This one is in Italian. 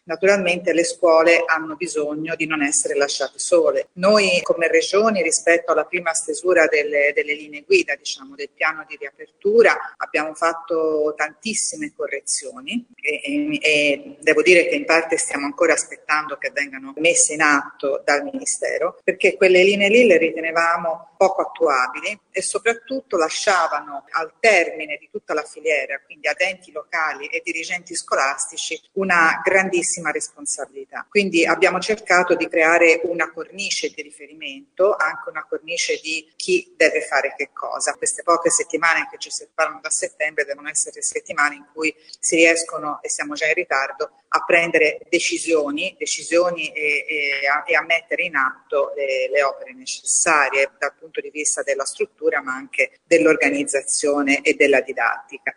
naturalmente le scuole hanno bisogno di non essere lasciate sole. Noi come regioni, rispetto alla prima stesura delle linee guida, diciamo, del piano di riapertura, abbiamo fatto tantissime correzioni e devo dire che in parte stiamo ancora aspettando che vengano messe in atto dal Ministero, perché quelle linee lì le ritenevamo poco attuabili e soprattutto lasciavano al termine di tutta la filiera, quindi ad enti locali e dirigenti scolastici, una grandissima responsabilità. Quindi abbiamo cercato di creare una cornice di riferimento, anche una cornice di chi deve fare che cosa. Queste poche settimane che ci separano da settembre devono essere settimane in cui si riescono, e siamo già in ritardo, a prendere decisioni e a mettere in atto le opere necessarie dal punto di vista della struttura, ma anche dell'organizzazione e della didattica.